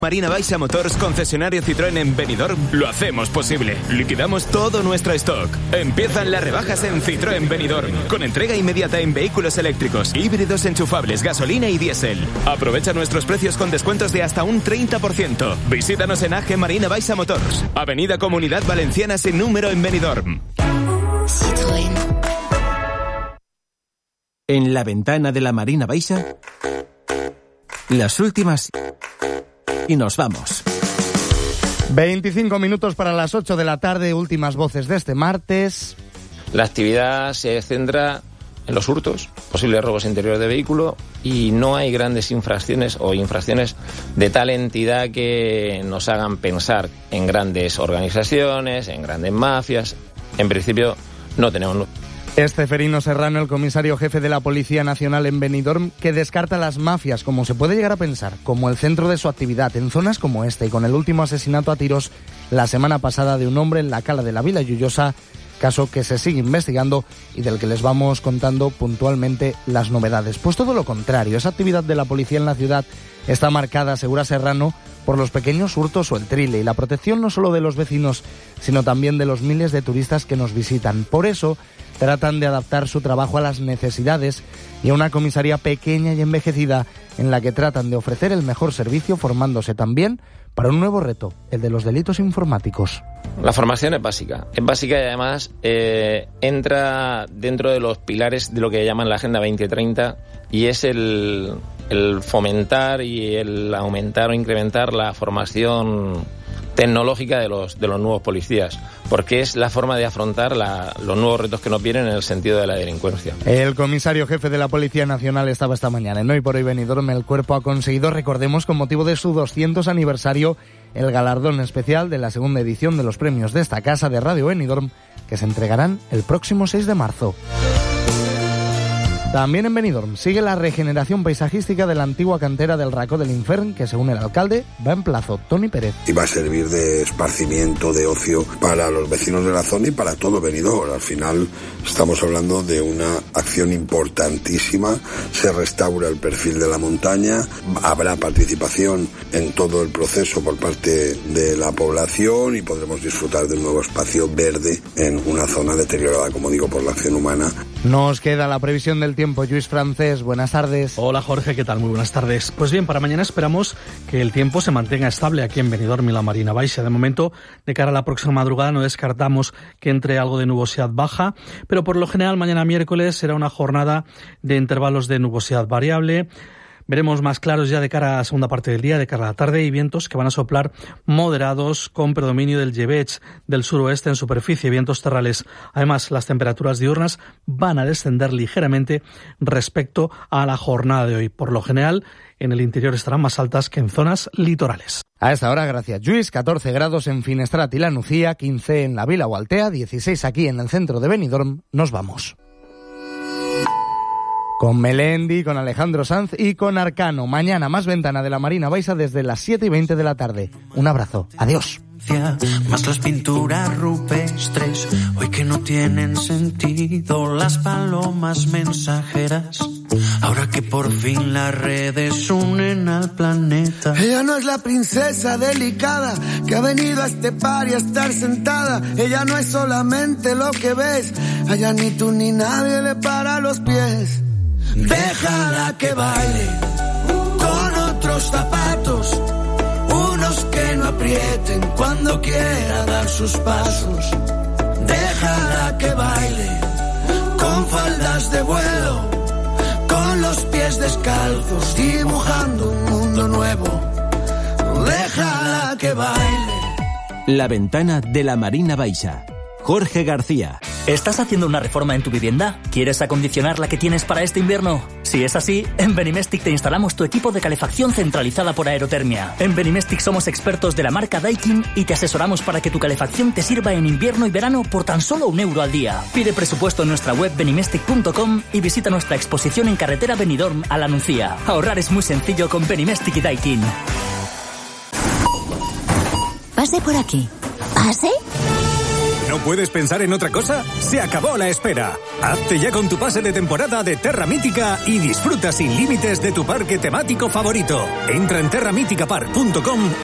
Marina Baixa Motors, concesionario Citroën en Benidorm, lo hacemos posible. Liquidamos todo nuestro stock. Empiezan las rebajas en Citroën Benidorm, con entrega inmediata en vehículos eléctricos, híbridos enchufables, gasolina y diésel. Aprovecha nuestros precios con descuentos de hasta un 30%. Visítanos en AG Marina Baixa Motors, Avenida Comunidad Valenciana sin número en Benidorm. Citroën. En la ventana de la Marina Baixa, las últimas... y nos vamos. 25 minutos para las 8 de la tarde, últimas voces de este martes. La actividad se centra en los hurtos, posibles robos interiores de vehículo, y no hay grandes infracciones o infracciones de tal entidad que nos hagan pensar en grandes organizaciones, en grandes mafias. En principio no tenemos... Es Ceferino Serrano, el comisario jefe de la Policía Nacional en Benidorm, que descarta las mafias, como se puede llegar a pensar, como el centro de su actividad en zonas como esta, y con el último asesinato a tiros la semana pasada de un hombre en la cala de la Vila Lloyosa, caso que se sigue investigando y del que les vamos contando puntualmente las novedades. Pues todo lo contrario, esa actividad de la policía en la ciudad está marcada, asegura Serrano, por los pequeños hurtos o el trile, y la protección no solo de los vecinos, sino también de los miles de turistas que nos visitan. Por eso tratan de adaptar su trabajo a las necesidades y a una comisaría pequeña y envejecida en la que tratan de ofrecer el mejor servicio, formándose también para un nuevo reto, el de los delitos informáticos. La formación es básica y además entra dentro de los pilares de lo que llaman la Agenda 2030, y es el fomentar y el aumentar o incrementar la formación tecnológica de los nuevos policías, porque es la forma de afrontar los nuevos retos que nos vienen en el sentido de la delincuencia. El comisario jefe de la Policía Nacional estaba esta mañana en Hoy por Hoy Benidorm. El cuerpo ha conseguido, recordemos, con motivo de su 200 aniversario, el galardón especial de la segunda edición de los premios de esta casa de Radio Benidorm, que se entregarán el próximo 6 de marzo. También en Benidorm sigue la regeneración paisajística de la antigua cantera del Racó del Infern, que según el alcalde va en plazo. Toni Pérez. Y va a servir de esparcimiento, de ocio para los vecinos de la zona y para todo Benidorm. Al final estamos hablando de una acción importantísima. Se restaura el perfil de la montaña, habrá participación en todo el proceso por parte de la población y podremos disfrutar de un nuevo espacio verde en una zona deteriorada, como digo, por la acción humana. Nos queda la previsión del tiempo. Lluís Francés, buenas tardes. Hola Jorge, ¿qué tal? Muy buenas tardes. Pues bien, para mañana esperamos que el tiempo se mantenga estable aquí en Benidorm y la Marina Baixa. De momento, de cara a la próxima madrugada, no descartamos que entre algo de nubosidad baja, pero por lo general mañana miércoles será una jornada de intervalos de nubosidad variable. Veremos más claros ya de cara a la segunda parte del día, de cara a la tarde, y vientos que van a soplar moderados con predominio del llevech del suroeste en superficie, vientos terrales. Además, las temperaturas diurnas van a descender ligeramente respecto a la jornada de hoy. Por lo general, en el interior estarán más altas que en zonas litorales. A esta hora, gracias Lluís, 14 grados en Finestrat y La Nucía, 15 en la Vila o Altea, 16 aquí en el centro de Benidorm. Nos vamos. Con Melendi, con Alejandro Sanz y con Arcano. Mañana más ventana de la Marina Baixa desde las 7:20 de la tarde. Un abrazo. Adiós. Más las pinturas rupestres, hoy que no tienen sentido, las palomas mensajeras, ahora que por fin las redes unen al planeta. Ella no es la princesa delicada que ha venido a este party a estar sentada. Ella no es solamente lo que ves, allá ni tú ni nadie le para los pies. Déjala que baile con otros zapatos, unos que no aprieten cuando quiera dar sus pasos. Déjala que baile con faldas de vuelo, con los pies descalzos, dibujando un mundo nuevo. Déjala que baile. La ventana de la Marina Baixa. Jorge García. ¿Estás haciendo una reforma en tu vivienda? ¿Quieres acondicionar la que tienes para este invierno? Si es así, en Benimestic te instalamos tu equipo de calefacción centralizada por aerotermia. En Benimestic somos expertos de la marca Daikin y te asesoramos para que tu calefacción te sirva en invierno y verano por tan solo €1 al día. Pide presupuesto en nuestra web benimestic.com y visita nuestra exposición en carretera Benidorm a La Nucía. Ahorrar es muy sencillo con Benimestic y Daikin. Pase por aquí. ¿Pase? ¿No puedes pensar en otra cosa? Se acabó la espera. Hazte ya con tu pase de temporada de Terra Mítica y disfruta sin límites de tu parque temático favorito. Entra en terramiticapark.com